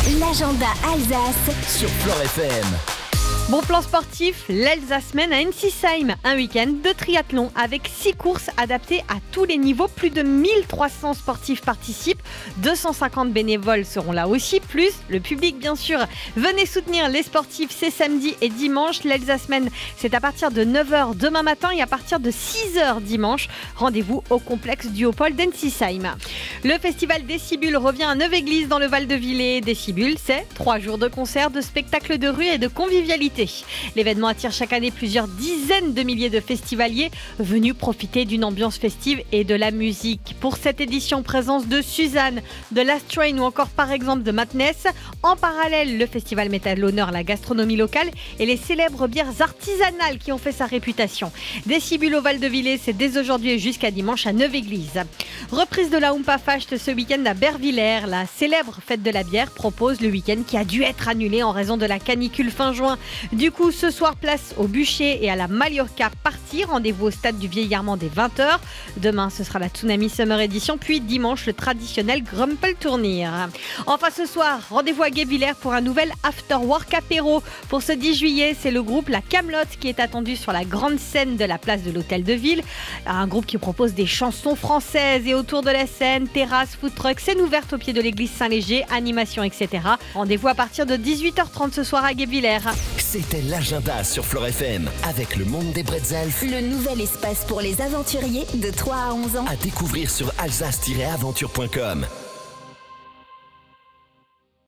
L'agenda Alsace sur Flore FM. Bon plan sportif, l'Alsace mène à Ensisheim, un week-end de triathlon avec 6 courses adaptées à tous les niveaux. Plus de 1300 sportifs participent, 250 bénévoles seront là aussi, plus le public bien sûr. Venez soutenir les sportifs, c'est samedi et dimanche. L'Alsace mène, c'est à partir de 9h demain matin et à partir de 6h dimanche. Rendez-vous au complexe Duopol d'Ensisheim. Le festival Décibule revient à Neuve-Église dans le Val-de-Villers. Décibule, c'est 3 jours de concerts, de spectacles de rue et de convivialité. L'événement attire chaque année plusieurs dizaines de milliers de festivaliers venus profiter d'une ambiance festive et de la musique. Pour cette édition, présence de Suzanne, de Last Train ou encore par exemple de Madness. En parallèle, le festival met à l'honneur la gastronomie locale et les célèbres bières artisanales qui ont fait sa réputation. Décibule au Val-de-Villers, c'est dès aujourd'hui et jusqu'à dimanche à Neuve-Église. Reprise de la Humpa Facht ce week-end à Bervillers. La célèbre fête de la bière propose le week-end qui a dû être annulé en raison de la canicule fin juin. Du coup, ce soir, place au bûcher et à la Mallorca Party. Rendez-vous au stade du Vieil-Armand dès 20h. Demain, ce sera la Tsunami Summer Edition. Puis dimanche, le traditionnel Grumpel Tournir. Enfin, ce soir, rendez-vous à Guebwiller pour un nouvel After Work apéro. Pour ce 10 juillet, c'est le groupe La Camelote qui est attendu sur la grande scène de la place de l'Hôtel de Ville. Un groupe qui propose des chansons françaises et autour de la scène, terrasse, food truck, scène ouverte au pied de l'église Saint-Léger, animation, etc. Rendez-vous à partir de 18h30 ce soir à Guebwiller. C'était l'agenda sur Flore FM avec le monde des bretzels. Le nouvel espace pour les aventuriers de 3 à 11 ans. À découvrir sur alsace-aventure.com.